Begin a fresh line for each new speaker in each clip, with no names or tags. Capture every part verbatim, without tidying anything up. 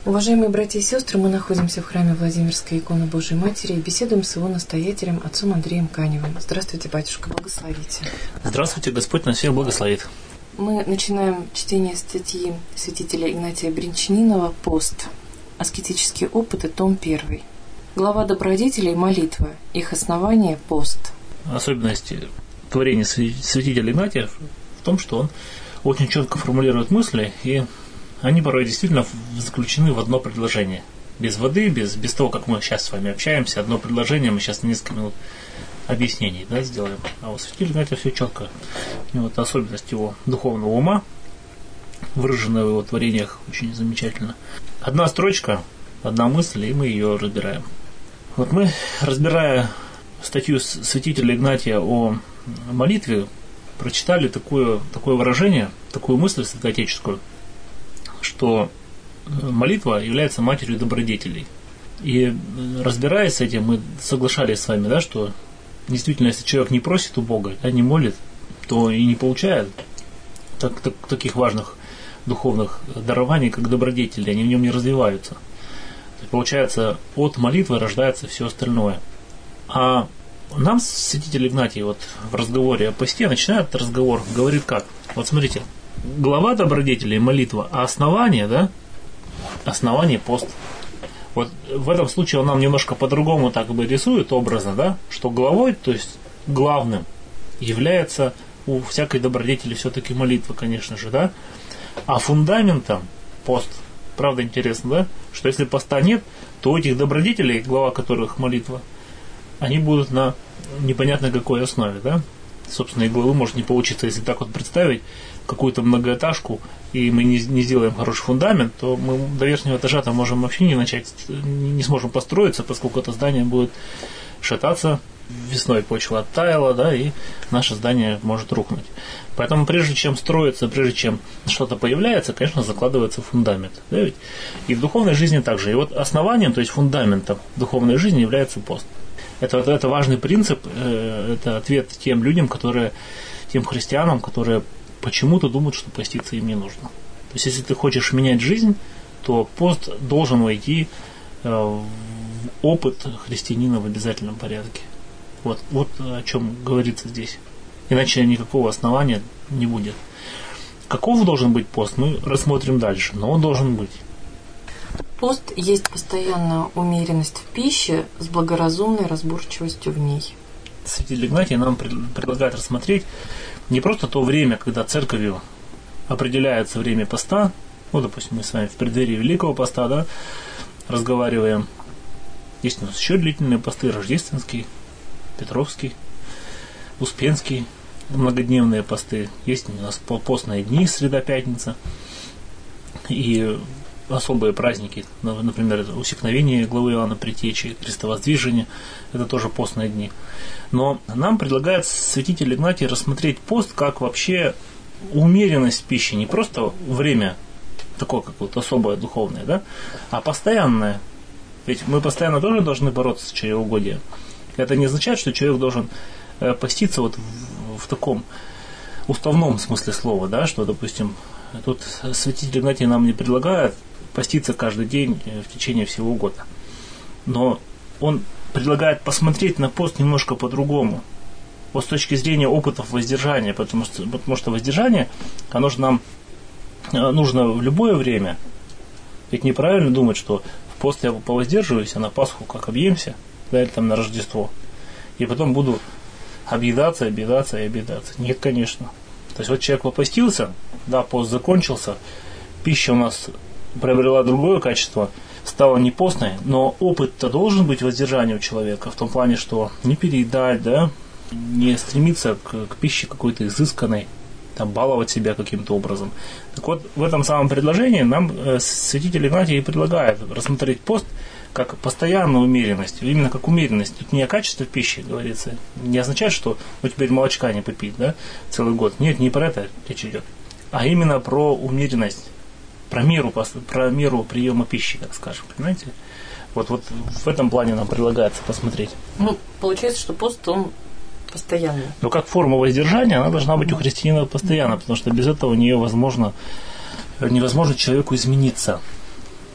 Уважаемые братья и сестры, мы находимся в храме Владимирской иконы Божией Матери и беседуем с его настоятелем, отцом Андреем Каневым. Здравствуйте, батюшка, благословите.
Здравствуйте, Господь нас всех благословит.
Мы начинаем чтение статьи святителя Игнатия Бринчанинова «Пост. Аскетические опыты», том первый. Глава добродетелей – молитва, их основание – пост.
Особенность творения святителя Игнатия в том, что он очень четко формулирует мысли, и они порой действительно заключены в одно предложение. Без воды, без, без того, как мы сейчас с вами общаемся, одно предложение, мы сейчас на несколько минут объяснений, да, сделаем. А у святителя Игнатия все четко. И вот особенность его духовного ума, выраженная в его творениях, очень замечательно. Одна строчка, одна мысль, и мы ее разбираем. Вот мы, разбирая статью святителя Игнатия о молитве, прочитали такое, такое выражение, такую мысль святоотеческую, что молитва является матерью добродетелей. И разбираясь с этим, мы соглашались с вами, да, что действительно, если человек не просит у Бога, да, не молит, то и не получает так, так, таких важных духовных дарований, как добродетели, они в нем не развиваются. То есть, получается, от молитвы рождается все остальное. А нам святитель Игнатий вот в разговоре о посте начинает разговор, говорит как? Вот смотрите, глава добродетелей – молитва, а основание, да, основание – пост. Вот в этом случае он нам немножко по-другому так бы рисует образно, да, что главой, то есть главным, является у всякой добродетели все-таки молитва, конечно же, да, а фундаментом пост. Правда интересно, да, что если поста нет, то у этих добродетелей, глава которых молитва, они будут на непонятно какой основе, да. Собственно, и главы может не получиться, если так вот представить какую-то многоэтажку, и мы не, не сделаем хороший фундамент, то мы до верхнего этажа там можем вообще не начать, не сможем построиться, поскольку это здание будет шататься, весной почва оттаяла, да, и наше здание может рухнуть. Поэтому прежде чем строиться, прежде чем что-то появляется, конечно, закладывается фундамент. Да, ведь? И в духовной жизни также. И вот основанием, то есть фундаментом духовной жизни является пост. Это, это важный принцип, это ответ тем людям, которые, тем христианам, которые почему-то думают, что поститься им не нужно. То есть, если ты хочешь менять жизнь, то пост должен войти в опыт христианина в обязательном порядке. Вот, вот о чем говорится здесь. Иначе никакого основания не будет. Каков должен быть пост, мы рассмотрим дальше, но он должен быть.
Пост есть постоянная умеренность в пище с благоразумной разборчивостью в ней.
Святитель Игнатий нам предлагает рассмотреть не просто то время, когда церковью определяется время поста, ну, допустим, мы с вами в преддверии Великого поста, да, разговариваем. Есть у нас еще длительные посты: рождественский, петровский, успенский, многодневные посты. Есть у нас постные дни, среда, пятница, и особые праздники, например, усекновение главы Иоанна Предтечи, крестовоздвижение, это тоже постные дни. Но нам предлагает святитель Игнатий рассмотреть пост как вообще умеренность пищи, не просто время такое какое-то особое духовное, да, а постоянное. Ведь мы постоянно тоже должны бороться с чревоугодием. Это не означает, что человек должен поститься вот в, в таком уставном смысле слова, да, что, допустим, тут святитель Игнатий нам не предлагает поститься каждый день в течение всего года. Но он предлагает посмотреть на пост немножко по-другому. Вот с точки зрения опытов воздержания, потому что, потому что воздержание, оно же нам нужно в любое время. Ведь неправильно думать, что в пост я повоздерживаюсь, а на Пасху как объемся, да, или там на Рождество, и потом буду объедаться, объедаться и объедаться. Нет, конечно. То есть вот человек попостился, да, пост закончился, пища у нас приобрела другое качество, стала не постной, но опыт-то должен быть воздержания у человека, в том плане, что не переедать, да, не стремиться к, к пище какой-то изысканной, там, баловать себя каким-то образом. Так вот, в этом самом предложении нам э, святитель Игнатий предлагает рассмотреть пост как постоянную умеренность, именно как умеренность. Тут не о качестве пищи говорится, не означает, что ну, теперь молочка не попить, да, целый год. Нет, не про это речь идет, а именно про умеренность, про меру, про меру приема пищи, так скажем, понимаете? Вот, вот в этом плане нам предлагается посмотреть.
Ну, получается, что пост, он постоянный.
Но как форма воздержания, она должна быть у христианина постоянно, потому что без этого невозможно, невозможно человеку измениться.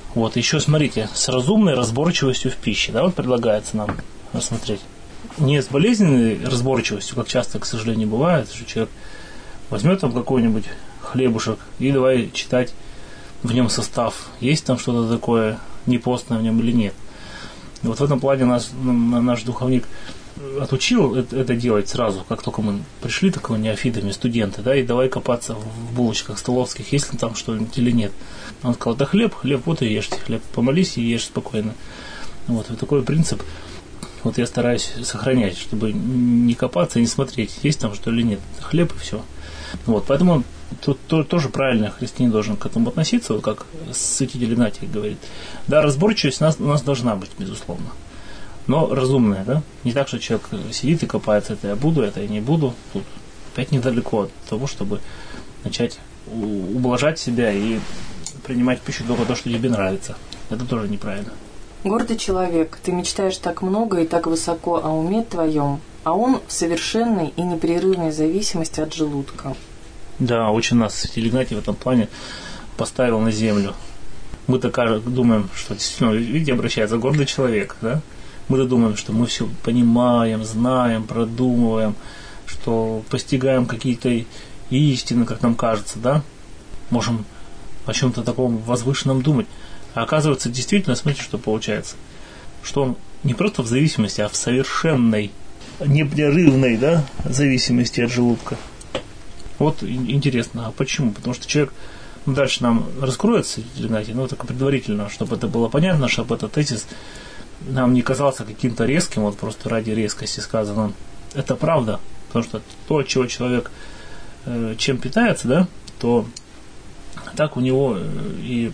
Вот, еще смотрите, с разумной разборчивостью в пище, да, вот предлагается нам рассмотреть. Не с болезненной разборчивостью, как часто, к сожалению, бывает, что человек возьмет там какой-нибудь хлебушек и давай читать в нем состав, есть там что-то такое непостное в нем или нет. И вот в этом плане наш, наш духовник отучил это, это делать сразу, как только мы пришли такими неофитами, студенты, да, и давай копаться в булочках столовских, есть ли там что-нибудь или нет. Он сказал, да хлеб, хлеб, вот и ешьте хлеб, помолись и ешь спокойно. Вот, вот такой принцип вот я стараюсь сохранять, чтобы не копаться и не смотреть, есть там что или нет. Хлеб и все. Вот, поэтому тут тоже правильно христианин должен к этому относиться, вот как святитель Игнатий говорит. Да, разборчивость у нас, у нас должна быть, безусловно. Но разумная, да? Не так, что человек сидит и копается, это я буду, это я не буду. Тут опять недалеко от того, чтобы начать ублажать себя и принимать пищу только то, что тебе нравится. Это тоже неправильно.
Гордый человек, ты мечтаешь так много и так высоко о уме твоем, а он в совершенной и непрерывной зависимости от желудка.
Да, очень нас святитель Игнатий в этом плане поставил на землю. Мы-то думаем, что действительно, видите, обращается гордый человек, да? Мы-то думаем, что мы все понимаем, знаем, продумываем, что постигаем какие-то истины, как нам кажется, да? Можем о чем-то таком возвышенном думать. А оказывается, действительно, смотрите, что получается. Что он не просто в зависимости, а в совершенной, непрерывной, да, зависимости от желудка. Вот интересно, а почему? Потому что человек, ну, дальше нам раскроется, Игнатий, но только предварительно, чтобы это было понятно, чтобы этот тезис нам не казался каким-то резким, вот просто ради резкости сказано. Это правда, потому что то, от чего человек э, чем питается, да, то так у него и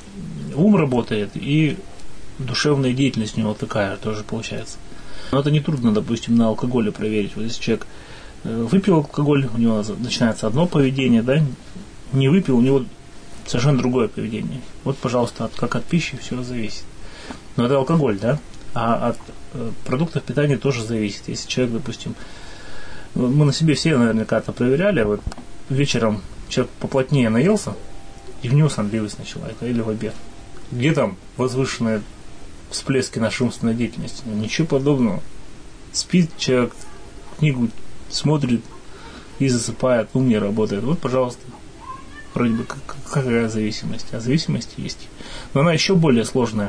ум работает, и душевная деятельность у него такая тоже получается. Но это нетрудно, допустим, на алкоголе проверить. Вот если человек выпил алкоголь, у него начинается одно поведение, да, не выпил, у него совершенно другое поведение. Вот, пожалуйста, от, как от пищи все зависит. Но это алкоголь, да, а от э, продуктов питания тоже зависит. Если человек, допустим, мы на себе все наверняка это проверяли, вот вечером человек поплотнее наелся, и в него сонливость начала, это или в обед. Где там возвышенные всплески нашей умственной деятельности? Ничего подобного. Спит человек, книгу смотрит и засыпает, ум не работает. Вот, пожалуйста, вроде бы какая зависимость. А зависимость есть. Но она еще более сложная.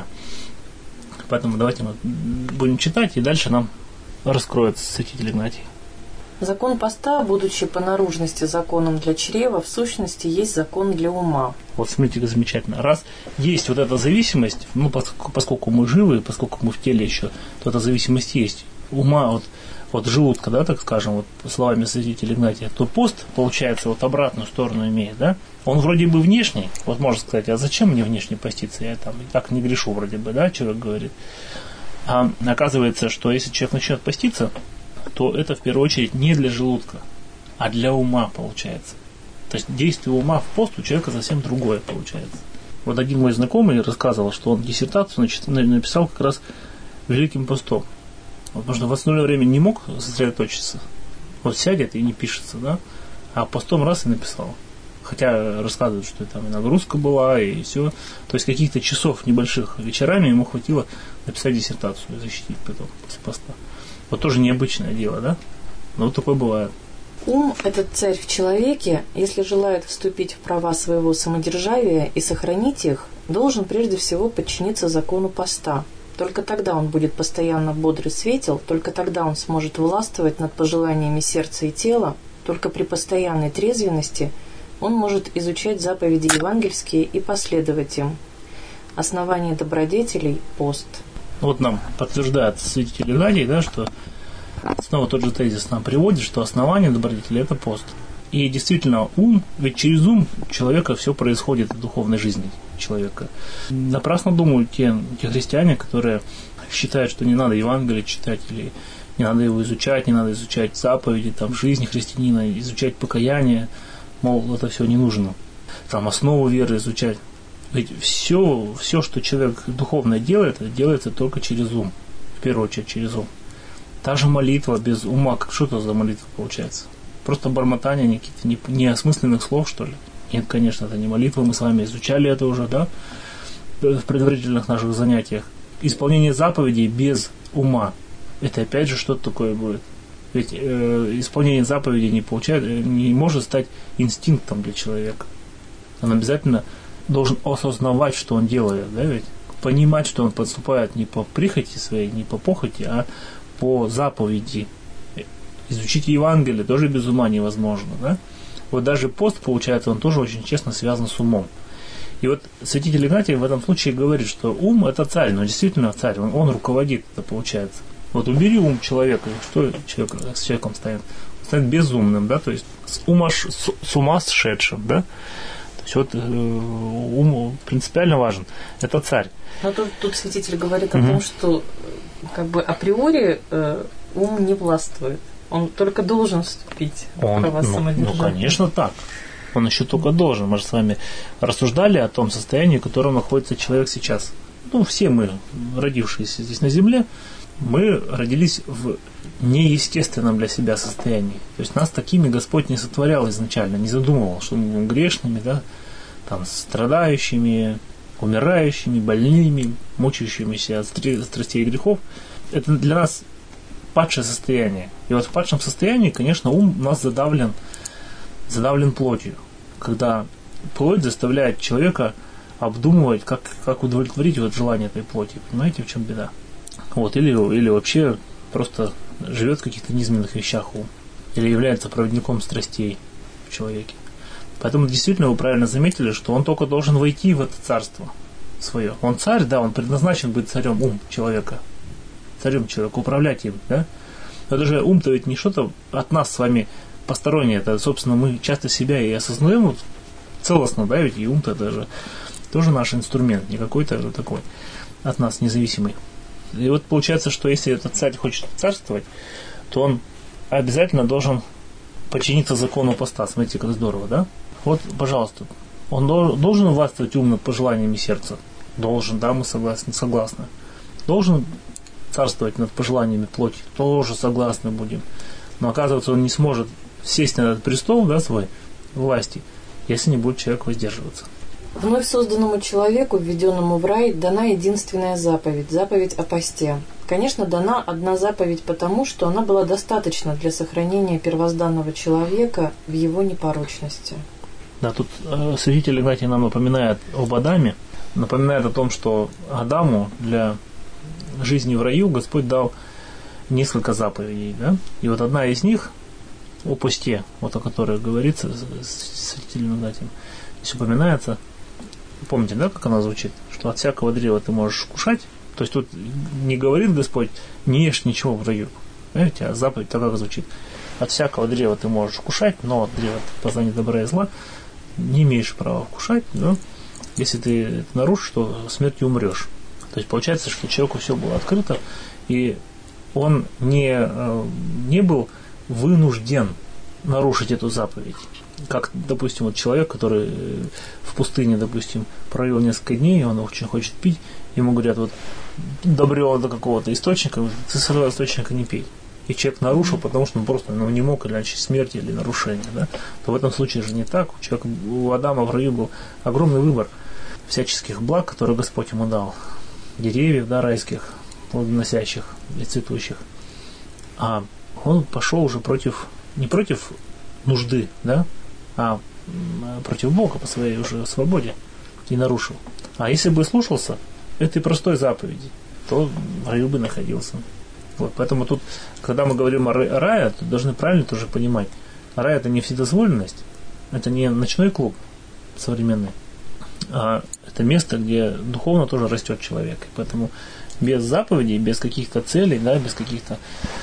Поэтому давайте мы будем читать, и дальше нам раскроется святитель Игнатий.
Закон поста, будучи по наружности законом для чрева, в сущности есть закон для ума.
Вот смотрите, как замечательно. Раз есть вот эта зависимость, ну, поскольку, поскольку мы живы, поскольку мы в теле еще, то эта зависимость есть. Ума от, от желудка, да, так скажем, вот словами святителя Игнатия, то пост, получается, вот обратную сторону имеет, да. Он вроде бы внешний, вот можно сказать, а зачем мне внешне поститься? Я там и так не грешу вроде бы, да, человек говорит. А оказывается, что если человек начнет поститься, то это в первую очередь не для желудка, а для ума получается. То есть действие ума в пост у человека совсем другое получается. Вот один мой знакомый рассказывал, что он диссертацию написал как раз Великим постом. Вот, потому что в основное время не мог сосредоточиться. Вот сядет и не пишется, да? А постом раз и написал. Хотя рассказывают, что там и нагрузка была, и все. То есть каких-то часов небольших вечерами ему хватило написать диссертацию и защитить потом после поста. Вот тоже необычное дело, да? Но вот такое бывает.
Ум, этот царь в человеке, если желает вступить в права своего самодержавия и сохранить их, должен прежде всего подчиниться закону поста. Только тогда он будет постоянно бодр и светел, только тогда он сможет властвовать над пожеланиями сердца и тела, только при постоянной трезвенности он может изучать заповеди евангельские и последовать им. Основание добродетелей – пост.
Вот нам подтверждает святитель Игнатий, да, что снова тот же тезис нам приводит, что основание добродетели – это пост. И действительно, ум, ведь через ум у человека все происходит в духовной жизни человека. Напрасно думают те, те христиане, которые считают, что не надо Евангелие читать, или не надо его изучать, не надо изучать заповеди, там, жизни христианина, изучать покаяние, мол, это все не нужно. Там основу веры изучать. Ведь все, все, что человек духовно делает, это делается только через ум. В первую очередь через ум. Та же молитва без ума, как что это за молитва получается? Просто бормотание каких-то неосмысленных слов, что ли? Нет, конечно, это не молитва, мы с вами изучали это уже, да? в предварительных наших занятиях. Исполнение заповедей без ума. Это опять же что-то такое будет. Ведь э, исполнение заповедей не, получает, не может стать инстинктом для человека. Он обязательно должен осознавать, что он делает, да, ведь понимать, что он поступает не по прихоти своей, не по похоти, а по заповеди. Изучить Евангелие тоже без ума невозможно, да. Вот даже пост, получается, он тоже очень честно связан с умом. И вот святитель Игнатий в этом случае говорит, что ум – это царь, но действительно царь, он, он руководит, это получается. Вот убери ум человека, что человек, с человеком станет? Станет безумным, да, то есть с ума, с, с ума сшедшим, да. То есть вот э, ум принципиально важен. Это царь.
Но тут, тут святитель говорит о mm-hmm. том, что как бы априори э, ум не властвует. Он только должен вступить
он,
в права
ну,
самодержавия.
Ну, конечно, так. Он еще только должен. Мы же с вами рассуждали о том состоянии, в котором находится человек сейчас. Ну, все мы, родившиеся здесь на земле, мы родились в неестественном для себя состоянии. То есть нас такими Господь не сотворял изначально, не задумывал, что мы будем грешными, да, там, страдающими, умирающими, больными, мучающимися от страстей и грехов. Это для нас падшее состояние. И вот в падшем состоянии, конечно, ум у нас задавлен, задавлен плотью. Когда плоть заставляет человека обдумывать, как, как удовлетворить вот желание этой плоти. Понимаете, в чем беда? Вот, или, или вообще просто живет в каких-то низменных вещах ум. Или является проводником страстей в человеке. Поэтому действительно вы правильно заметили, что он только должен войти в это царство свое. Он царь, да, он предназначен быть царем, ум человека. Царем человека, управлять им, да? Но даже ум-то ведь не что-то от нас с вами постороннее. Это, собственно, мы часто себя и осознаем вот, целостно, да, ведь и ум-то даже тоже наш инструмент, не какой-то такой от нас независимый. И вот получается, что если этот царь хочет царствовать, то он обязательно должен подчиниться закону поста. Смотрите, как здорово, да? Вот, пожалуйста, он должен властвовать ум над пожеланиями сердца? Должен, да, мы согласны, согласны. Должен царствовать над пожеланиями плоти? Тоже согласны будем. Но оказывается, он не сможет сесть на этот престол, да, свой власти, если не будет человек воздерживаться.
Вновь созданному человеку, введенному в рай, дана единственная заповедь – заповедь о посте. Конечно, дана одна заповедь потому, что она была достаточна для сохранения первозданного человека в его непорочности.
Да, тут э, святитель Игнатий нам напоминает об Адаме, напоминает о том, что Адаму для жизни в раю Господь дал несколько заповедей, да? И вот одна из них о посте, вот о которой говорится святителем Игнатием, здесь упоминается. Помните, да, как она звучит? Что от всякого древа ты можешь кушать. То есть тут не говорит Господь, не ешь ничего в раю. Понимаете, а заповедь так как звучит. От всякого древа ты можешь кушать, но от древа познания добра и зла не имеешь права вкушать. Но если ты это нарушишь, то смертью умрешь. То есть получается, что человеку все было открыто, и он не, не был вынужден нарушить эту заповедь. Как, допустим, вот человек, который в пустыне, допустим, провел несколько дней, он очень хочет пить, ему говорят, вот, добрел до какого-то источника, ты с этого источника не пей. И человек нарушил, потому что он просто ну, не мог, иначе смерть или нарушение, да? То в этом случае же не так. У человека, у Адама в раю был огромный выбор всяческих благ, которые Господь ему дал. Деревьев, да, райских, плодоносящих и цветущих. А он пошел уже против, не против нужды, да, а против Бога по своей уже свободе и нарушил. А если бы слушался этой простой заповеди, то в раю бы находился. Вот, поэтому тут, когда мы говорим о рае, то должны правильно тоже понимать. Рай – это не вседозволенность, это не ночной клуб современный, а это место, где духовно тоже растет человек. И поэтому без заповедей, без каких-то целей, да, без каких-то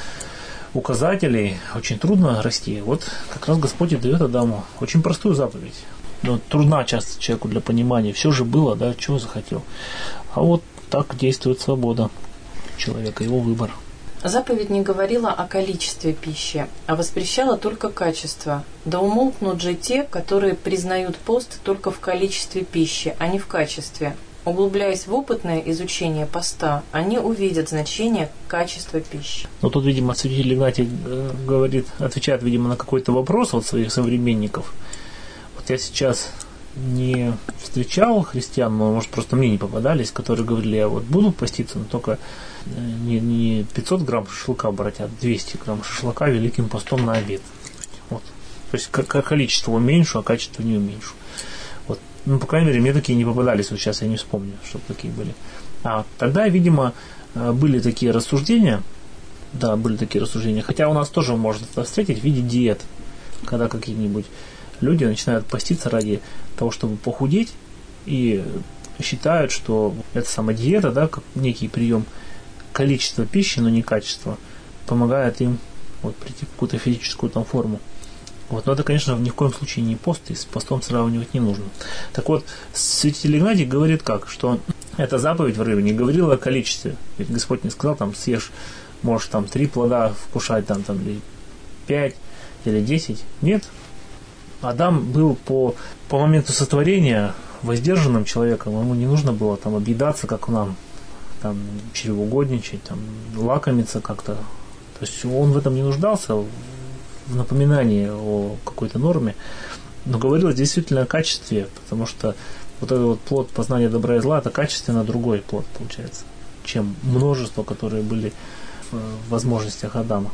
указателей очень трудно расти. Вот как раз Господь и дает Адаму очень простую заповедь. Но трудна часто человеку для понимания. Все же было, да, чего захотел. А вот так действует свобода человека, его выбор.
Заповедь не говорила о количестве пищи, а воспрещала только качество. Да умолкнут же те, которые признают пост только в количестве пищи, а не в качестве. Углубляясь в опытное изучение поста, они увидят значение качества пищи.
Но тут, видимо, святитель Игнатий говорит, отвечает, видимо, на какой-то вопрос от своих современников. Вот я сейчас не встречал христиан, но, может, просто мне не попадались, которые говорили, я вот буду поститься, но только не, не пятьсот грамм шашлыка брать, а двести грамм шашлыка великим постом на обед. Вот. То есть как количество уменьшу, а качество не уменьшу. Вот. Ну, по крайней мере, мне такие не попадались, вот сейчас я не вспомню, чтобы такие были. А тогда, видимо, были такие рассуждения, да, были такие рассуждения, хотя у нас тоже можно это встретить в виде диет, когда какие-нибудь люди начинают поститься ради того, чтобы похудеть, и считают, что эта самая диета, да, как некий прием количества пищи, но не качества, помогает им вот, прийти в какую-то физическую там форму. Вот. Но это, конечно, ни в коем случае не пост, и с постом сравнивать не нужно. Так вот, святитель Игнатий говорит как, что эта заповедь в рыбе не говорила о количестве. Ведь Господь не сказал, там, съешь, можешь там три плода вкушать, там, там, или пять, или десять. Нет. Адам был по, по моменту сотворения воздержанным человеком, ему не нужно было там объедаться, как нам, там, чревоугодничать, там, лакомиться как-то. То есть он в этом не нуждался, в напоминании о какой-то норме, но говорилось действительно о качестве, потому что вот этот вот плод познания добра и зла, это качественно другой плод получается, чем множество, которые были в возможностях Адама.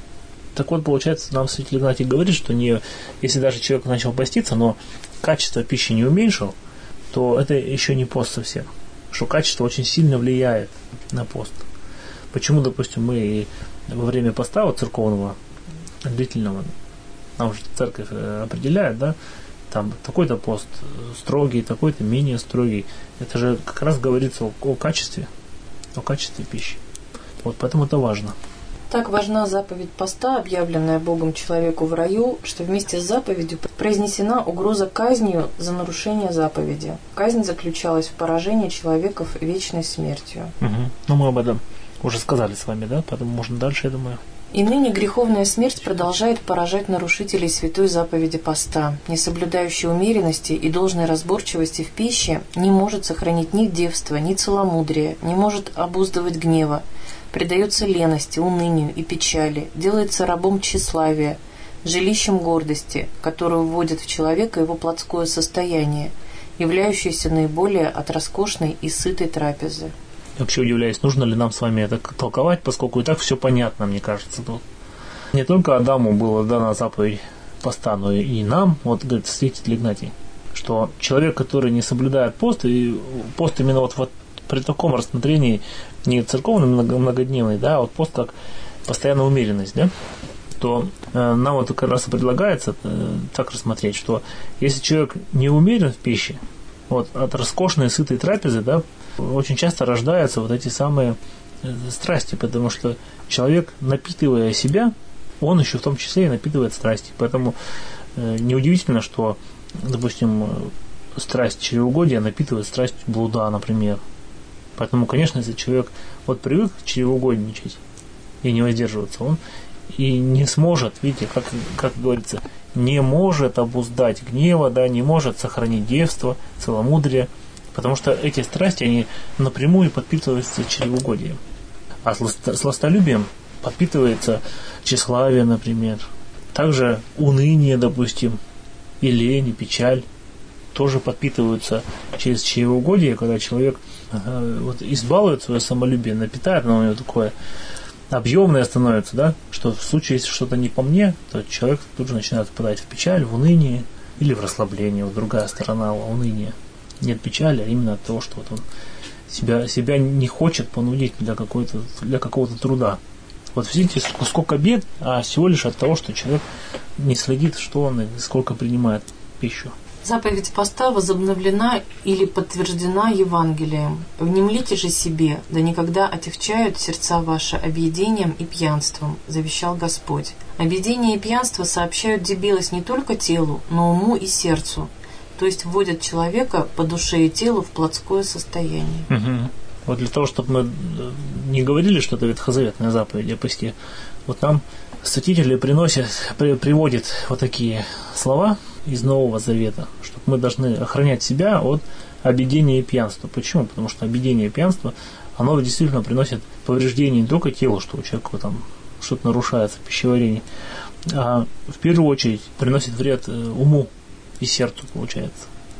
Так вот, получается, нам святитель Игнатий говорит, что не, если даже человек начал поститься, но качество пищи не уменьшил, то это еще не пост совсем. Что качество очень сильно влияет на пост. Почему, допустим, мы и во время поста вот, церковного, длительного, нам же церковь определяет, да, там такой-то пост строгий, такой-то менее строгий. Это же как раз говорится о, о качестве, о качестве пищи. Вот поэтому это важно.
Так важна заповедь поста, объявленная Богом человеку в раю, что вместе с заповедью произнесена угроза казнью за нарушение заповеди. Казнь заключалась в поражении человека вечной смертью.
Угу. Ну, мы об этом уже сказали с вами, да? Поэтому можно дальше, я думаю.
И ныне греховная смерть продолжает поражать нарушителей святой заповеди поста. Не соблюдающий умеренности и должной разборчивости в пище не может сохранить ни девства, ни целомудрия, не может обуздывать гнева, предается лености, унынию и печали, делается рабом тщеславия, жилищем гордости, которую вводит в человека его плотское состояние, являющееся наиболее от роскошной и сытой трапезы.
Я вообще удивляюсь, нужно ли нам с вами это толковать, поскольку и так все понятно, мне кажется. Тут. Не только Адаму была дана заповедь поста, но и нам, вот говорит святитель Игнатий, что человек, который не соблюдает пост, и пост именно вот, вот при таком рассмотрении не церковный многодневный, да, а вот пост как постоянная умеренность, да, то э, нам вот как раз и предлагается э, так рассмотреть, что если человек не умерен в пище, вот от роскошной сытой трапезы, да, очень часто рождаются вот эти самые э, страсти, потому что человек, напитывая себя, он еще в том числе и напитывает страсти. Поэтому э, неудивительно, что, допустим, страсть чревоугодия напитывает страсть блуда, например. Поэтому, конечно, если человек вот привык чревоугодничать и не воздерживаться, он и не сможет, видите, как, как говорится, не может обуздать гнева, да, не может сохранить девство, целомудрие, потому что эти страсти, они напрямую подпитываются чревоугодием. А сластолюбием подпитывается тщеславие, например. Также уныние, допустим, и лень, и печаль тоже подпитываются через чревоугодие, когда человек ага, вот, избалует свое самолюбие, напитает, оно у него такое объемное становится, да, что в случае, если что-то не по мне, то человек тут же начинает впадать в печаль, в уныние или в расслабление. Вот другая сторона уныния. Нет печали, а именно от того, что вот он себя, себя не хочет понудить для, какой-то, для какого-то труда. Вот видите, сколько бед, а всего лишь от того, что человек не следит, что он и сколько принимает пищу.
Заповедь поста возобновлена или подтверждена Евангелием. «Внемлите же себе, да никогда отягчают сердца ваши объедением и пьянством», завещал Господь. Объедение и пьянство сообщают дебилость не только телу, но уму и сердцу, то есть вводят человека по душе и телу в плотское состояние.
Угу. Вот для того, чтобы мы не говорили, что это ветхозаветная заповедь о посте, вот нам святители приносят, при, приводят вот такие слова из Нового Завета, чтобы мы должны охранять себя от объедения и пьянства. Почему? Потому что объедение и пьянство, оно действительно приносит повреждения не только телу, что у человека там что-то нарушается в пищеварении, а в первую очередь приносит вред уму и сердцу, получается.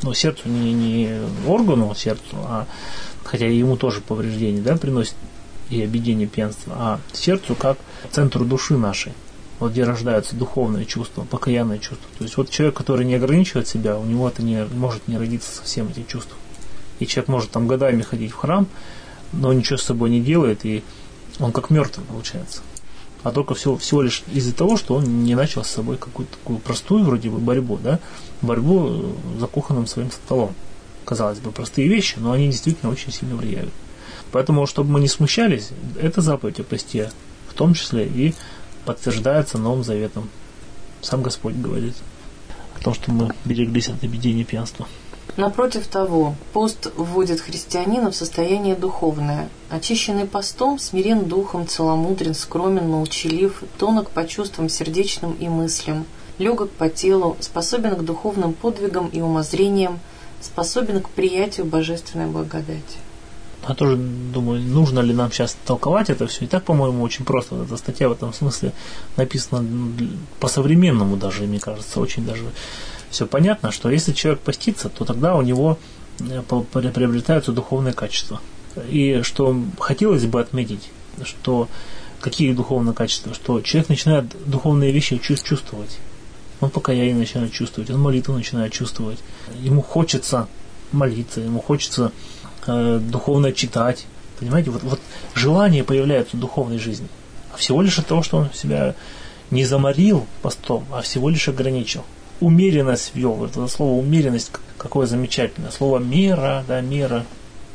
ну, сердцу не, не органу сердцу, а хотя ему тоже повреждения, да, приносит и объедение пьянства, а сердцу как центру души нашей, вот где рождаются духовные чувства, покаянные чувства. То есть вот человек, который не ограничивает себя, у него это не может не родиться совсем эти чувства. И человек может там годами ходить в храм, но ничего с собой не делает, и он как мертвый получается. А только всего, всего лишь из-за того, что он не начал с собой какую-то такую простую вроде бы борьбу, да, борьбу за кухонным своим столом. Казалось бы, простые вещи, но они действительно очень сильно влияют. Поэтому, чтобы мы не смущались, эта заповедь о посте, в том числе и подтверждается Новым Заветом. Сам Господь говорит о том, что мы береглись от объедения пьянства.
Напротив того, пост вводит христианина в состояние духовное. Очищенный постом, смирен духом, целомудрен, скромен, молчалив, тонок по чувствам сердечным и мыслям, легок по телу, способен к духовным подвигам и умозрениям, способен к приятию божественной благодати.
Я тоже думаю, нужно ли нам сейчас толковать это все. И так, по-моему, очень просто. Эта статья в этом смысле написана по-современному даже, мне кажется, очень даже все понятно, что если человек постится, то тогда у него приобретаются духовные качества. И что хотелось бы отметить, что какие духовные качества, что человек начинает духовные вещи чувствовать. Он покаяние начинает чувствовать, он молитву начинает чувствовать. Ему хочется молиться, ему хочется э, духовно читать. Понимаете, вот, вот желание появляется в духовной жизни. А всего лишь от того, что он себя не заморил постом, а всего лишь ограничил. Умеренность ввел. Вот это слово умеренность какое замечательное. Слово мера, да, мера.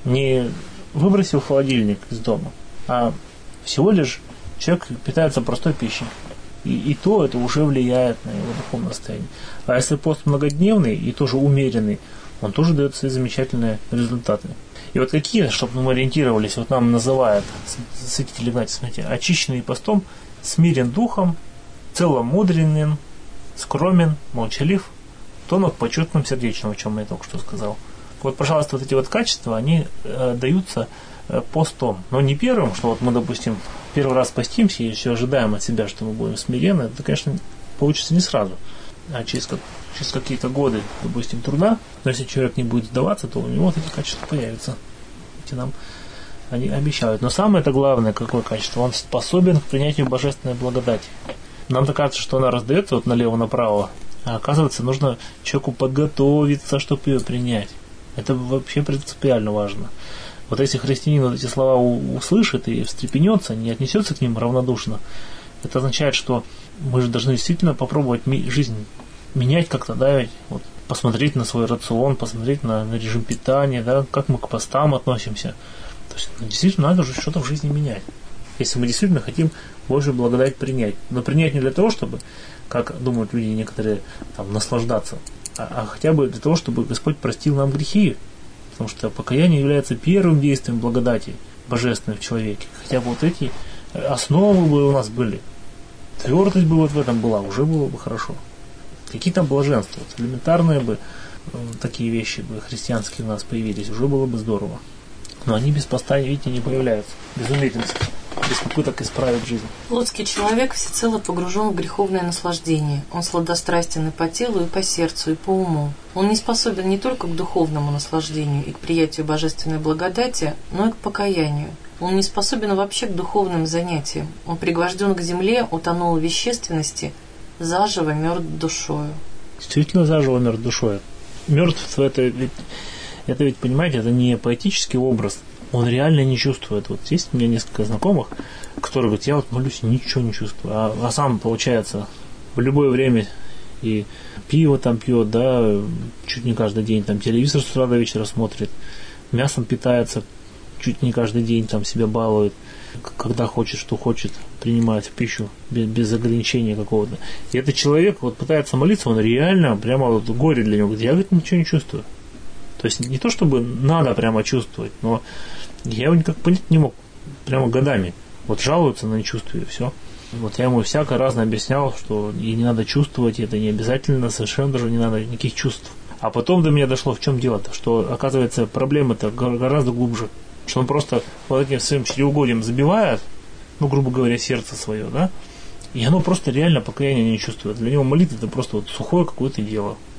Не выбросил холодильник из дома, а всего лишь человек питается простой пищей. И, и то это уже влияет на его духовное состояние. А если пост многодневный и тоже умеренный, он тоже дает свои замечательные результаты. И вот какие, чтобы мы ориентировались, вот нам называют святитель Игнатий, смотрите, очищенный постом, смирен духом, целомудренен, скромен, молчалив, тонок по чувствам сердечным, о чем я только что сказал. Вот, пожалуйста, вот эти вот качества, они э, даются э, постом. Но не первым, что вот мы, допустим, первый раз постимся и еще ожидаем от себя, что мы будем смиренны, это, конечно, получится не сразу. А через, как, через какие-то годы, допустим, труда, но если человек не будет сдаваться, то у него вот эти качества появятся. Эти нам они обещают. Но самое-то главное, какое качество? Он способен к принятию божественной благодати. Нам-то кажется, что она раздается вот налево-направо, а оказывается, нужно человеку подготовиться, чтобы ее принять. Это вообще принципиально важно. Вот если христианин вот эти слова услышит и встрепенется, не отнесется к ним равнодушно, это означает, что мы же должны действительно попробовать ми- жизнь менять как-то, да, ведь вот, посмотреть на свой рацион, посмотреть на, на режим питания, да, как мы к постам относимся. То есть ну, действительно надо же что-то в жизни менять. Если мы действительно хотим Божью благодать принять. Но принять не для того, чтобы, как думают люди некоторые, там, наслаждаться, а, а хотя бы для того, чтобы Господь простил нам грехи. Потому что покаяние является первым действием благодати божественной в человеке. Хотя бы вот эти основы бы у нас были. Твердость бы вот в этом была, уже было бы хорошо. Какие там блаженства? Вот элементарные бы э, такие вещи бы христианские у нас появились, уже было бы здорово. Но они без поста, видите, не появляются. Без умеренности, без попыток исправить жизнь.
Плотский человек всецело погружен в греховное наслаждение. Он сладострастен и по телу, и по сердцу, и по уму. Он не способен не только к духовному наслаждению и к приятию божественной благодати, но и к покаянию. Он не способен вообще к духовным занятиям. Он пригвожден к земле, утонул в вещественности, заживо мертв душою.
Действительно заживо мертв душою. Мертв это ведь, это ведь, понимаете, это не поэтический образ. Он реально не чувствует. Вот есть у меня несколько знакомых, которые говорят, я вот молюсь, ничего не чувствую. А, а сам, получается, в любое время и пиво там пьет, да, чуть не каждый день, там телевизор с утра до вечера смотрит, мясом питается, чуть не каждый день там себя балует, когда хочет, что хочет, принимает в пищу без, без ограничения какого-то. И этот человек вот пытается молиться, он реально прямо вот горе для него. Говорит, я, говорит, ничего не чувствую. То есть не то, чтобы надо прямо чувствовать, но я его никак понять не мог прямо годами. Вот жалуются на нечувствие, и все. Вот я ему всяко разно объяснял, что и не надо чувствовать, это не обязательно, совершенно даже не надо никаких чувств. А потом до меня дошло, в чем дело-то, что, оказывается, проблема-то гораздо глубже. Что он просто вот этим своим чревоугодием забивает, ну, грубо говоря, сердце свое, да, и оно просто реально покаяния не чувствует. Для него молитва это просто вот сухое какое-то дело.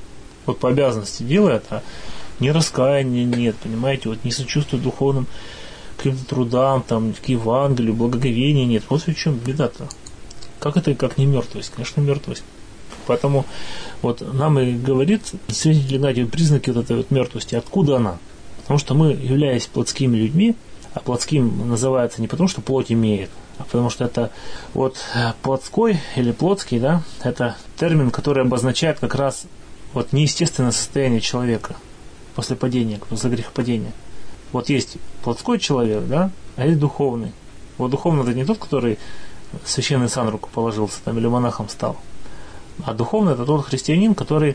вот по обязанности делает, а ни раскаяния нет, понимаете, вот не сочувствует духовным каким-то трудам, там, к Евангелию, благоговения нет. Вот в чем беда-то. Как это, как не мертвость? Конечно, мертвость. Поэтому вот нам и говорит святитель Игнатий признаки вот этой вот мертвости. Откуда она? Потому что мы, являясь плотскими людьми, а плотским называется не потому, что плоть имеет, а потому что это вот плотской или плотский, да, это термин, который обозначает как раз вот неестественное состояние человека после падения, после грехопадения. Вот есть плотской человек, да, а есть духовный. Вот духовный это не тот, который священный сан руку положился там или монахом стал. А духовный это тот христианин, который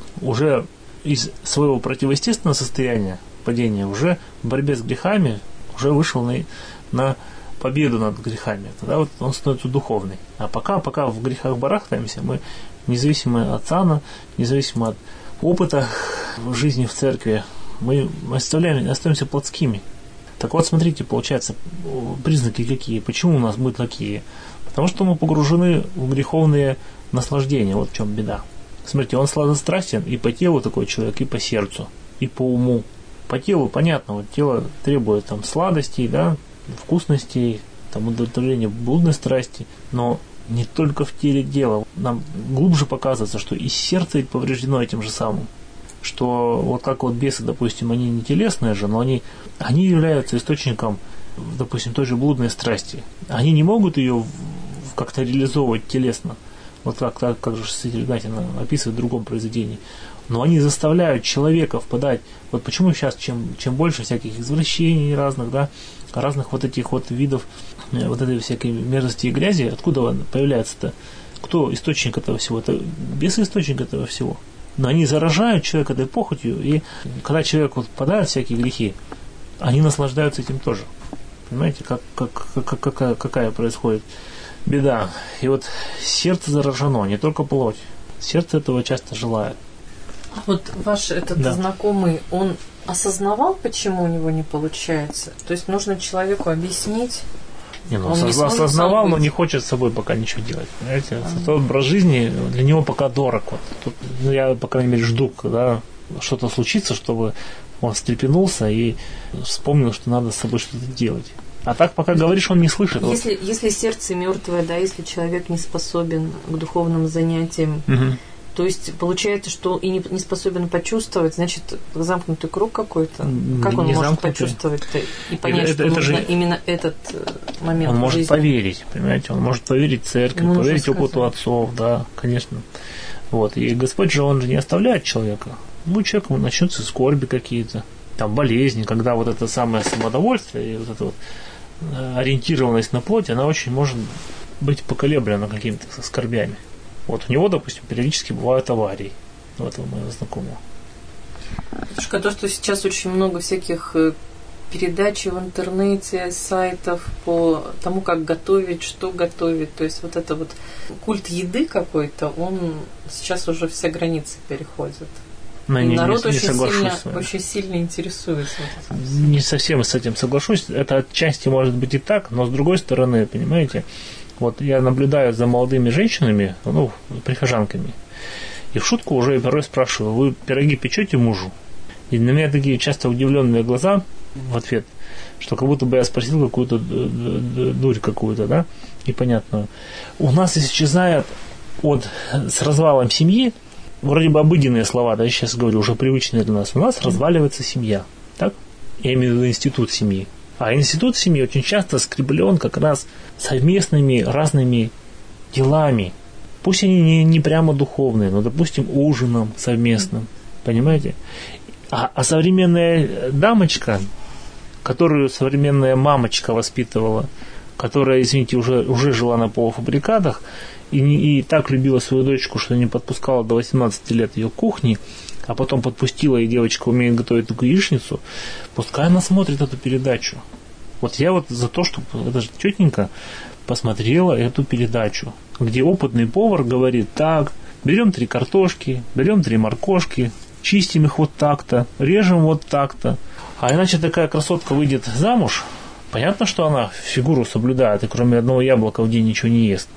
уже из своего противоестественного состояния падения уже в борьбе с грехами уже вышел на, на победу над грехами. Тогда вот он становится духовный. А пока, пока в грехах барахтаемся, мы независимо от сана, независимо от опыта в жизни в церкви, мы оставляем, остаемся плотскими. Так вот, смотрите, получается, признаки какие. Почему у нас мы такие? Потому что мы погружены в греховные наслаждения. Вот в чем беда. Смотрите, он сладострастен и по телу такой человек, и по сердцу, и по уму. По телу, понятно, вот тело требует там сладостей, да, вкусностей, там удовлетворения блудной страсти, но не только в теле дело. Нам глубже показывается, что и сердце ведь повреждено этим же самым. Что вот как вот бесы, допустим, они не телесные же, но они, они являются источником, допустим, той же блудной страсти. Они не могут ее как-то реализовывать телесно. Вот как, как, как же святитель Игнатий описывает в другом произведении. Но они заставляют человека впадать. Вот почему сейчас, чем, чем больше всяких извращений разных, да, разных вот этих вот видов, вот этой всякой мерзости и грязи, откуда появляется-то? Кто источник этого всего? Это бесы источник этого всего. Но они заражают человека этой похотью, и когда человек вот впадает в всякие грехи, они наслаждаются этим тоже. Понимаете, как, как, как, какая, какая происходит беда. И вот сердце заражено, не только плоть. Сердце этого часто желает.
А вот ваш этот да. знакомый, он осознавал, почему у него не получается? То есть нужно человеку объяснить?
Не, ну, он осозна- не осознавал, но не хочет с собой пока ничего делать. Понимаете? А-а-а. Тот образ жизни для него пока дорог. Вот. Тут, ну, я, по крайней мере, жду, когда что-то случится, чтобы он встрепенулся и вспомнил, что надо с собой что-то делать. А так, пока говоришь, он не слышит.
Если, вот. если сердце мертвое, да, если человек не способен к духовным занятиям,
угу.
то есть получается, что и не, не способен почувствовать, значит, замкнутый круг какой-то. Как он
не
может
замкнутый.
почувствовать-то и понять, это, что
это
нужно
же...
именно этот момент
он
в
может
жизни?
поверить, понимаете, он может поверить церкви,
Ему
поверить опыту отцов, да, конечно. Вот. И Господь же, он же не оставляет человека. Ну, человеку начнутся скорби какие-то, там болезни, когда вот это самое самодовольствие и вот эта вот ориентированность на плоть, она очень может быть поколеблена какими-то скорбями. Вот у него, допустим, периодически бывают аварии. У этого моего знакомого.
Слушай, то, что сейчас очень много всяких передач в интернете, сайтов по тому, как готовить, что готовить. То есть вот это вот культ еды какой-то, он сейчас уже все границы переходит.
Но
И
не,
народ
не, не
очень, сильно,
с
очень сильно интересуется.
Не совсем с этим соглашусь. Это отчасти может быть и так, но с другой стороны, понимаете, вот я наблюдаю за молодыми женщинами, ну, прихожанками, и в шутку уже порой спрашиваю: вы пироги печете мужу? И на меня такие часто удивленные глаза в ответ, что как будто бы я спросил какую-то дурь какую-то, да, непонятную. У нас исчезает от, с развалом семьи, вроде бы обыденные слова, да, я сейчас говорю, уже привычные для нас, у нас разваливается семья, так? Я имею в виду институт семьи. А институт семьи очень часто скреплен как раз совместными разными делами. Пусть они не, не прямо духовные, но, допустим, ужином совместным. Понимаете? А, а современная дамочка, которую современная мамочка воспитывала, которая, извините, уже, уже жила на полуфабрикатах и, не, и так любила свою дочку, что не подпускала до восемнадцати лет ее к кухне, а потом подпустила, и девочка умеет готовить такую яичницу, пускай она смотрит эту передачу. Вот я вот за то, чтобы эта же тетенька посмотрела эту передачу, где опытный повар говорит: так, берем три картошки, берем три моркошки, чистим их вот так-то, режем вот так-то. А иначе такая красотка выйдет замуж, понятно, что она фигуру соблюдает, и кроме одного яблока в день ничего не ест.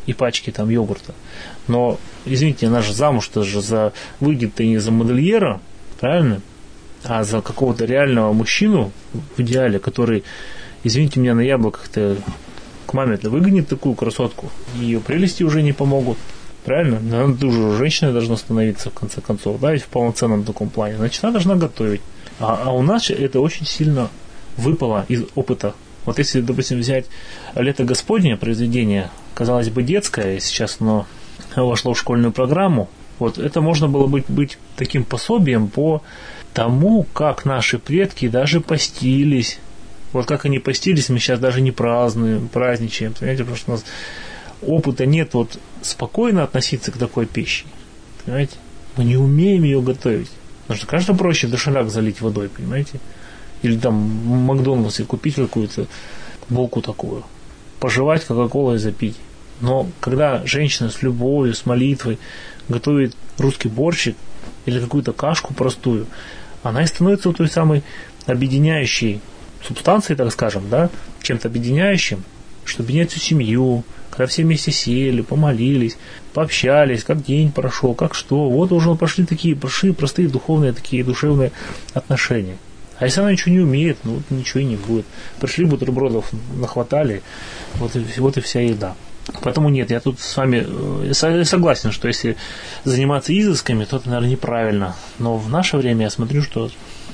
и пачки там йогурта. Но, извините, она же замуж-то же за, выйдет-то не за модельера, правильно? А за какого-то реального мужчину, в идеале, который, извините меня, на яблоках-то к маме-то выгонит такую красотку, ее прелести уже не помогут. Правильно? Она уже женщина должна становиться, в конце концов, да, в полноценном таком плане. Значит, она должна готовить. А, а у нас это очень сильно выпало из опыта. Вот если, допустим, взять «Лето Господне», произведение, казалось бы, детское, сейчас оно вошло в школьную программу, вот это можно было быть, быть таким пособием по тому, как наши предки даже постились. Вот как они постились, мы сейчас даже не празднуем, праздничаем, понимаете, потому что у нас опыта нет вот спокойно относиться к такой пище. Понимаете? Мы не умеем ее готовить. Потому что, конечно, проще доширак залить водой, понимаете? Или там в Макдональдсе купить какую-то булку такую, пожевать кока-колой и запить. Но когда женщина с любовью, с молитвой готовит русский борщик или какую-то кашку простую, она и становится вот той самой объединяющей субстанцией, так скажем, да, чем-то объединяющим, что объединяет всю семью, когда все вместе сели, помолились, пообщались, как день прошел, как что. Вот уже пошли такие большие, простые, духовные, такие душевные отношения. А если она ничего не умеет, ну вот ничего и не будет. Пришли, бутербродов нахватали, вот и, вот и вся еда. Поэтому нет, я тут с вами я согласен, что если заниматься изысками, то это, наверное, неправильно. Но в наше время я смотрю, что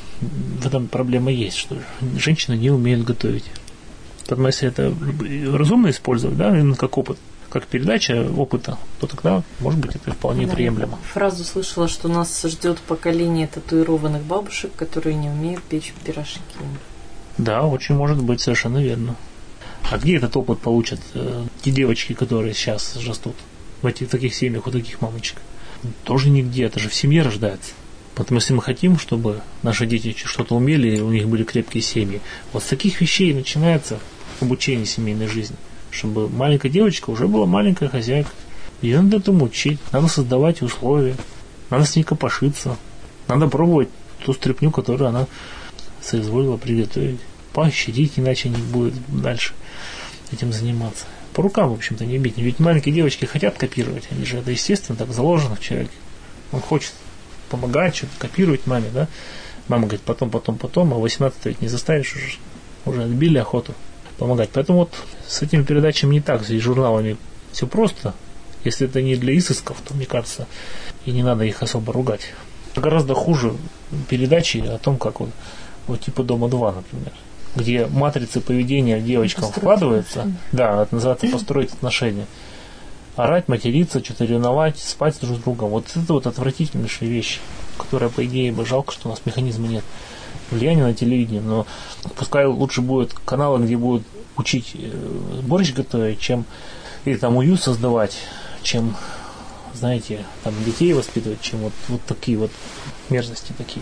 в этом проблема есть, что женщины не умеют готовить. Поэтому если это разумно использовать, да, именно как опыт, как передача опыта, то тогда, может быть, это вполне да, приемлемо.
Фразу слышала, что нас ждет поколение татуированных бабушек, которые не умеют печь пирожки.
Да, очень может быть, совершенно верно. А где этот опыт получат э, те девочки, которые сейчас растут в этих таких семьях, у таких мамочек? Тоже нигде, это же в семье рождается. Поэтому если мы хотим, чтобы наши дети что-то умели, и у них были крепкие семьи, вот с таких вещей начинается обучение семейной жизни. Чтобы маленькая девочка уже была маленькая хозяйка. Ее надо этому учить, надо создавать условия, надо с ней копошиться, надо пробовать ту стряпню, которую она соизволила приготовить. Пощадить, иначе не будет дальше этим заниматься. По рукам, в общем-то, не бить. Ведь маленькие девочки хотят копировать. Они же это, естественно, так заложено в человеке. Он хочет помогать, что-то копировать маме, да? Мама говорит, потом, потом, потом, а восемнадцать ведь не заставишь уже. Уже отбили охоту помогать. Поэтому вот с этими передачами не так, с журналами все просто. Если это не для изысков, то, мне кажется, и не надо их особо ругать. Гораздо хуже передачи о том, как вот, вот типа «Дома-два», например, где матрицы поведения девочкам построить вкладываются. Отношения. Да, это называется «построить отношения». Орать, материться, что-то ревновать, спать друг с другом. Вот это вот отвратительнейшие вещи, которые, по идее, бы жалко, что у нас механизма нет. Влияние на телевидение, но пускай лучше будут каналы, где будут учить борщ готовить, чем или там уют создавать, чем, знаете, там детей воспитывать, чем вот, вот такие вот мерзости такие,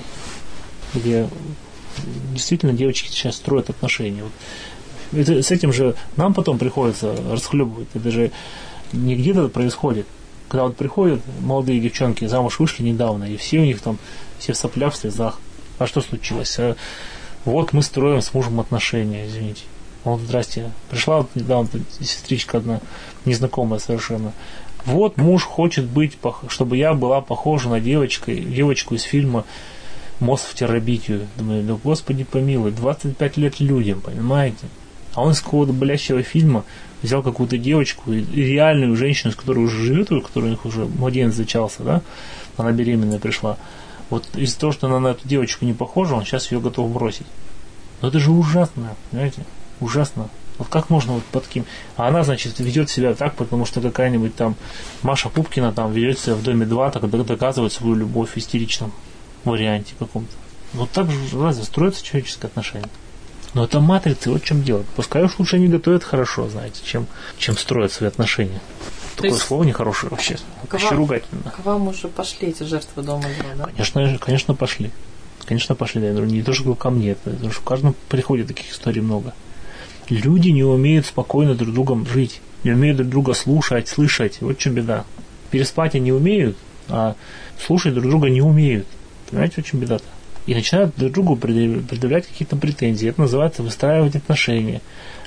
где действительно девочки сейчас строят отношения. Вот. Это, с этим же нам потом приходится расхлебывать. Это же не где-то происходит. Когда вот приходят молодые девчонки, замуж вышли недавно, и все у них там, все в соплях, в слезах. А что случилось? А вот мы строим с мужем отношения, извините. Вот, здрасте. Пришла вот недавно сестричка одна, незнакомая совершенно. Вот муж хочет быть, чтобы я была похожа на девочку, девочку из фильма «Мост в терабитию». Думаю, да господи помилуй, двадцать пять лет людям, понимаете? А он из какого-то болящего фильма взял какую-то девочку, и реальную женщину, с которой уже живет, у которой у них уже младенец зачался, да? Она беременная пришла. Вот из-за того, что она на эту девочку не похожа, он сейчас ее готов бросить. Но это же ужасно, понимаете? Ужасно. Вот как можно вот по таким... А она, значит, ведет себя так, потому что какая-нибудь там Маша Пупкина там ведет себя в «Доме-два», так доказывает свою любовь в истеричном варианте каком-то. Вот так же разве строятся человеческие отношения? Но это матрицы, вот в чем дело. Пускай уж лучше они готовят хорошо, знаете, чем, чем строят свои отношения. То Такое слово нехорошее вообще. Вообще ругательно.
К вам уже пошли эти жертвы «Дома-два», да?
Конечно, конечно, пошли. Конечно, пошли. Я говорю, не то, что ко мне. Потому что в каждом приходе таких историй много. Люди не умеют спокойно друг с другом жить. Не умеют друг друга слушать, слышать. Вот в чем беда. Переспать они умеют, а слушать друг друга не умеют. Понимаете, в чем беда-то? И начинают друг другу предъявлять какие-то претензии. Это называется выстраивать отношения.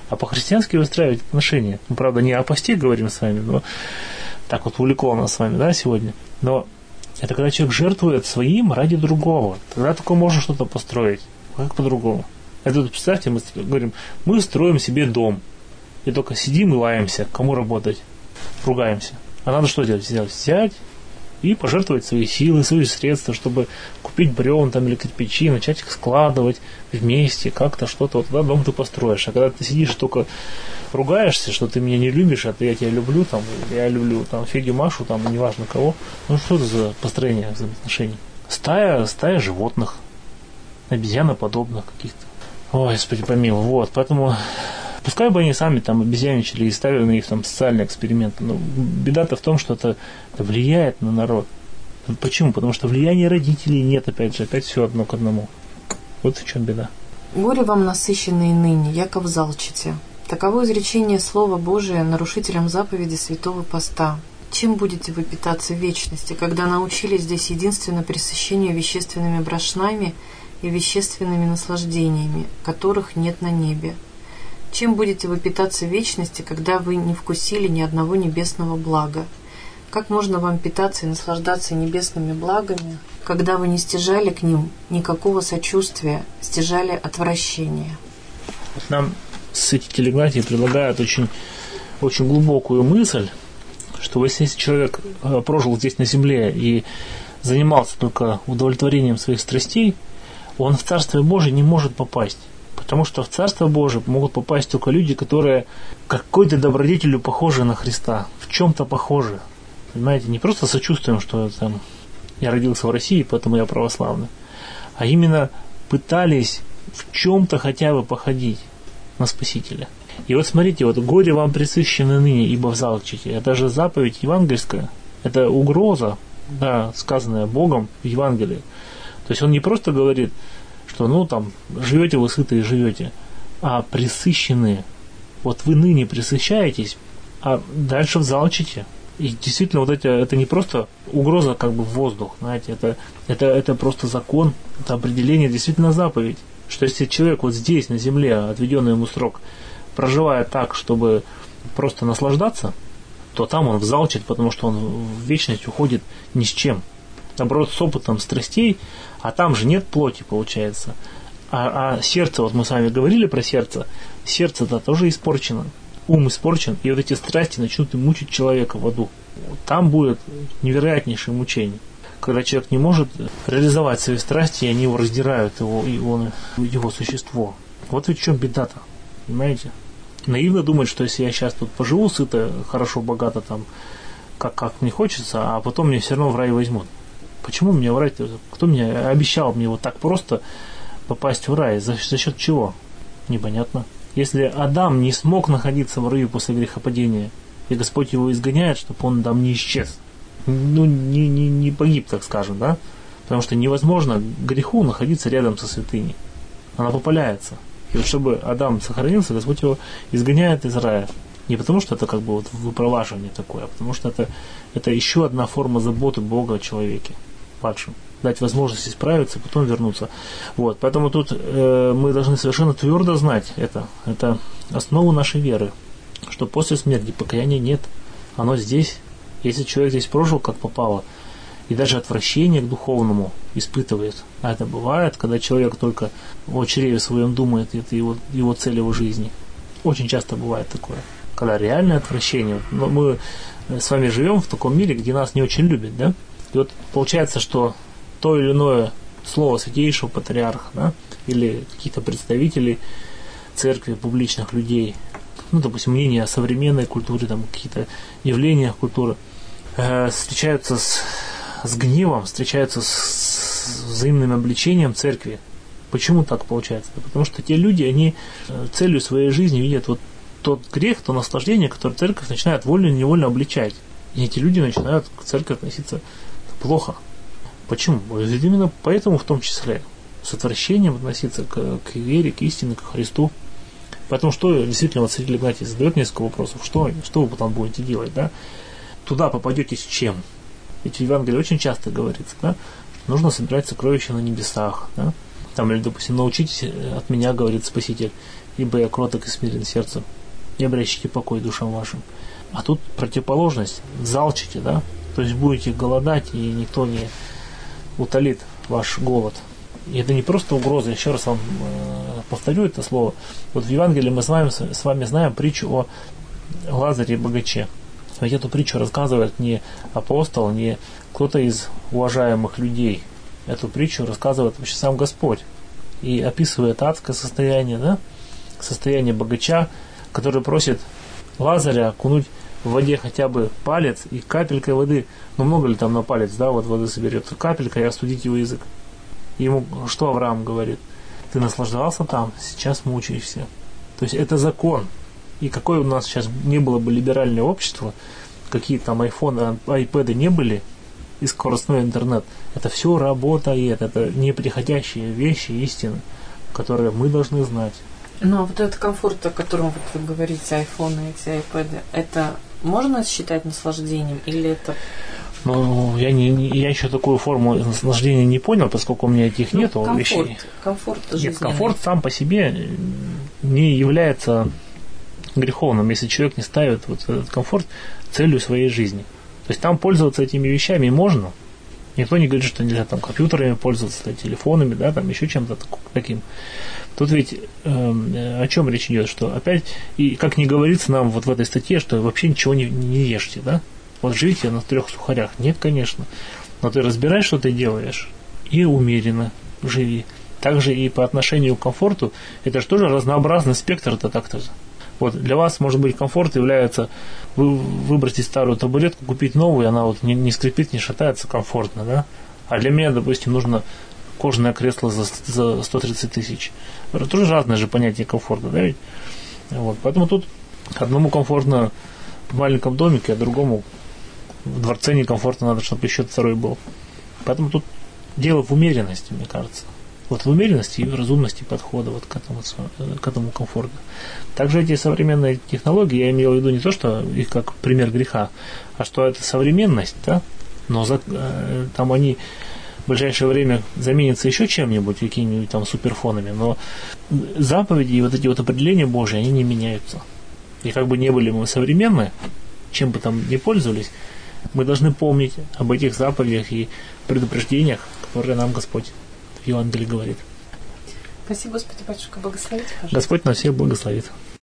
а по-христиански выстраивать отношения. Мы, правда, не о посте говорим с вами, но так вот увлекло нас с вами, да, сегодня. Но это когда человек жертвует своим ради другого. Тогда только можно что-то построить. Как по-другому? Это, представьте, мы говорим, мы строим себе дом. И только сидим и лаемся. Кому работать? Ругаемся. А надо что делать? Взять, взять и пожертвовать свои силы, свои средства, чтобы купить бревна там, или кирпичи, начать их складывать вместе, как-то что-то. Вот тогда дом ты построишь. А когда ты сидишь только ругаешься, что ты меня не любишь, а ты я тебя люблю, там, я люблю там, Федю, Машу, там, неважно кого. Ну что это за построение взаимоотношений? Стая, стая животных, обезьяноподобных каких-то. Ой, Господи помилуй. Вот, поэтому пускай бы они сами там обезьяничали и ставили на их там социальные эксперименты. Но беда-то в том, что это, это влияет на народ. Почему? Потому что влияния родителей нет, опять же, опять все одно к одному. Вот в чем беда.
Горе вам, насыщенные ныне, яко взалчите. Таково изречение Слова Божия нарушителям заповеди святого поста. Чем будете вы питаться в вечности, когда научились здесь единственно пресыщению вещественными брашнами и вещественными наслаждениями, которых нет на небе? Чем будете вы питаться в вечности, когда вы не вкусили ни одного небесного блага? Как можно вам питаться и наслаждаться небесными благами, когда вы не стяжали к ним никакого сочувствия, стяжали отвращения?
Вот нам святитель Игнатий предлагает очень, очень глубокую мысль, что если человек прожил здесь на земле и занимался только удовлетворением своих страстей, он в Царствие Божие не может попасть. Потому что в Царство Божие могут попасть только люди, которые какой-то добродетелью похожи на Христа, в чем-то похожи. Понимаете, не просто сочувствуем, что там, я родился в России, поэтому я православный, а именно пытались в чем-то хотя бы походить на Спасителя. И вот смотрите, вот горе вам пресыщены ныне, ибо взалчите. Это же заповедь евангельская, это угроза, да, сказанная Богом в Евангелии. То есть он не просто говорит, что ну там живете вы сытые, живете, а пресыщенные. Вот вы ныне пресыщаетесь, а дальше взалчите. И действительно, вот это, это не просто угроза как бы в воздух, знаете, это, это, это просто закон, это определение, действительно заповедь. Что если человек вот здесь, на земле, отведенный ему срок, проживает так, чтобы просто наслаждаться, то там он взалчит, потому что он в вечность уходит ни с чем. Наоборот, с опытом страстей, а там же нет плоти, получается. А, а сердце, вот мы с вами говорили про сердце, сердце-то тоже испорчено, ум испорчен, и вот эти страсти начнут мучить человека в аду. Там будет невероятнейшее мучение, когда человек не может реализовать свои страсти, и они его раздирают, его, его, его существо. Вот ведь в чем беда-то, понимаете? Наивно думать, что если я сейчас тут поживу сыто, хорошо, богато, там, как, как мне хочется, а потом меня все равно в рай возьмут. Почему мне врать? Кто мне обещал мне вот так просто попасть в рай? За, за счет чего? Непонятно. Если Адам не смог находиться в раю после грехопадения, и Господь его изгоняет, чтобы он там не исчез, ну, не, не, не погиб, так скажем, да? Потому что невозможно греху находиться рядом со святыней. Она попаляется. И вот чтобы Адам сохранился, Господь его изгоняет из рая. Не потому, что это как бы вот выпроваживание такое, а потому что это, это еще одна форма заботы Бога о человеке падшем. Дать возможность исправиться, потом вернуться. Вот. Поэтому тут э, мы должны совершенно твердо знать это. Это основа нашей веры. Что после смерти покаяния нет. Оно здесь. Если человек здесь прожил, как попало, и даже отвращение к духовному испытывает. А это бывает, когда человек только о чреве своем думает, это его, его цель его жизни. Очень часто бывает такое. Когда реальное отвращение. Но мы с вами живем в таком мире, где нас не очень любят, да? И вот получается, что то или иное слово святейшего патриарха, да, или каких-то представителей церкви, публичных людей, ну, допустим, мнения о современной культуре, там, какие-то явления культуры, э, встречаются с, с гневом, встречаются с, с взаимным обличением церкви. Почему так получается? Да потому что те люди, они целью своей жизни видят вот тот грех, то наслаждение, которое церковь начинает вольно или невольно обличать. И эти люди начинают к церкви относиться плохо. Почему? Именно поэтому в том числе с отвращением относиться к, к вере, к истине, к Христу. Поэтому что действительно вот святитель Игнатий задает несколько вопросов. Что, что вы потом будете делать? Да? Туда попадете с чем? Ведь в Евангелии очень часто говорится, да, что нужно собирать сокровища на небесах. Да? Там, или, допустим, научитесь от меня, говорит Спаситель, ибо я кроток и смирен сердцем, и обрящите покой душам вашим. А тут противоположность, залчите, да, то есть будете голодать, и никто не утолит ваш голод. И это не просто угроза, еще раз вам э, повторю это слово. Вот в Евангелии мы с вами, с вами знаем притчу о Лазаре и богаче. Ведь эту притчу рассказывает не апостол, не кто-то из уважаемых людей. Эту притчу рассказывает вообще сам Господь. И описывает адское состояние, да? Состояние богача, который просит Лазаря окунуть в воде хотя бы палец и капелькой воды. Ну много ли там на палец, да, вот воды соберется? Капелька и остудить его язык. И ему что Авраам говорит? Ты наслаждался там, сейчас мучаешься. То есть это закон. И какое у нас сейчас не было бы либеральное общество, какие там айфоны, айпэды не были, и скоростной интернет, это все работает, это неприходящие вещи, истины, которые мы должны знать.
Ну, а вот этот комфорт, о котором вот вы говорите, айфоны, эти айпэды, это можно считать наслаждением или это...
Ну, я, не, я еще такую форму наслаждения не понял, поскольку у меня этих ну, нету
комфорт,
вещей.
Комфорт жизненный.
Нет, комфорт сам по себе не является греховным, если человек не ставит вот этот комфорт целью своей жизни. То есть там пользоваться этими вещами можно. Никто не говорит, что нельзя там компьютерами пользоваться, да, телефонами, да, там еще чем-то таким. Тут ведь э, о чем речь идет, что опять, и как не говорится нам вот в этой статье, что вообще ничего не, не ешьте, да? Вот живите на трех сухарях. Нет, конечно. Но ты разбираешь, что ты делаешь, и умеренно живи. Также и по отношению к комфорту, это же тоже разнообразный спектр, это так-то. Вот для вас, может быть, комфорт является вы, выбросить старую табуретку, купить новую, она вот не, не скрипит, не шатается, комфортно, да? А для меня, допустим, нужно кожаное кресло за, за сто тридцать тысяч. Это тоже разное же понятие комфорта, да ведь? Вот. Поэтому тут одному комфортно в маленьком домике, а другому в дворце некомфортно, надо, чтобы еще второй был. Поэтому тут дело в умеренности, мне кажется. Вот в умеренности и в разумности подхода вот к этому, к этому комфорту. Также эти современные технологии, я имел в виду не то, что их как пример греха, а что это современность, да? Но за, э, там они в ближайшее время заменятся еще чем-нибудь, какими-нибудь там суперфонами, но заповеди и вот эти вот определения Божьи, они не меняются. И как бы не были мы современны, чем бы там ни пользовались, мы должны помнить об этих заповедях и предупреждениях, которые нам Господь в Евангелии говорит.
Спасибо, Господи, батюшка, благословите, пожалуйста.
Господь нас всех благословит.